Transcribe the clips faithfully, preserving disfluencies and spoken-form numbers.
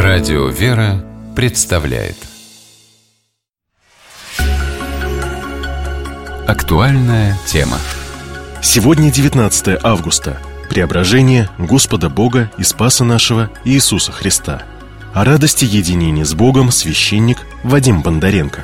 Радио «Вера» представляет актуальная тема. Сегодня девятнадцатое августа. Преображение Господа Бога и Спаса нашего Иисуса Христа. О радости единения с Богом священник Вадим Бондаренко.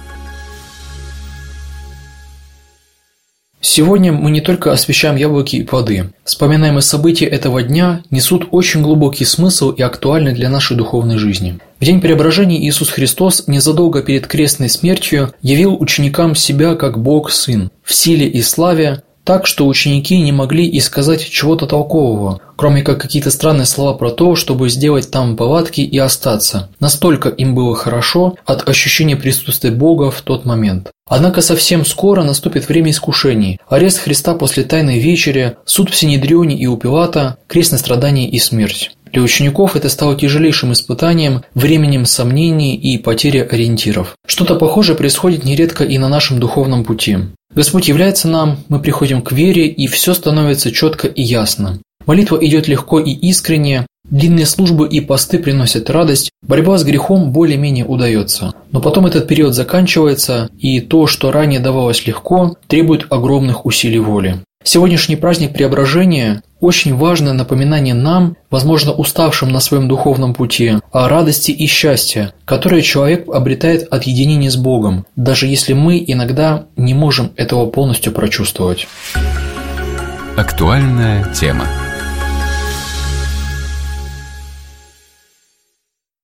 Сегодня мы не только освещаем яблоки и плоды. Вспоминаемые события этого дня несут очень глубокий смысл и актуальны для нашей духовной жизни. В день преображения Иисус Христос незадолго перед крестной смертью явил ученикам себя как Бог Сын, в силе и славе, так, что ученики не могли и сказать чего-то толкового, кроме как какие-то странные слова про то, чтобы сделать там палатки и остаться. Настолько им было хорошо от ощущения присутствия Бога в тот момент. Однако совсем скоро наступит время искушений, арест Христа после Тайной вечери, суд в Синедрионе и у Пилата, крестное страдание и смерть. Для учеников это стало тяжелейшим испытанием, временем сомнений и потери ориентиров. Что-то похожее происходит нередко и на нашем духовном пути. Господь является нам, мы приходим к вере, и все становится четко и ясно. Молитва идет легко и искренне, длинные службы и посты приносят радость, борьба с грехом более-менее удается. Но потом этот период заканчивается, и то, что ранее давалось легко, требует огромных усилий воли. Сегодняшний праздник Преображения – очень важное напоминание нам, возможно, уставшим на своем духовном пути, о радости и счастье, которое человек обретает от единения с Богом, даже если мы иногда не можем этого полностью прочувствовать. Актуальная тема.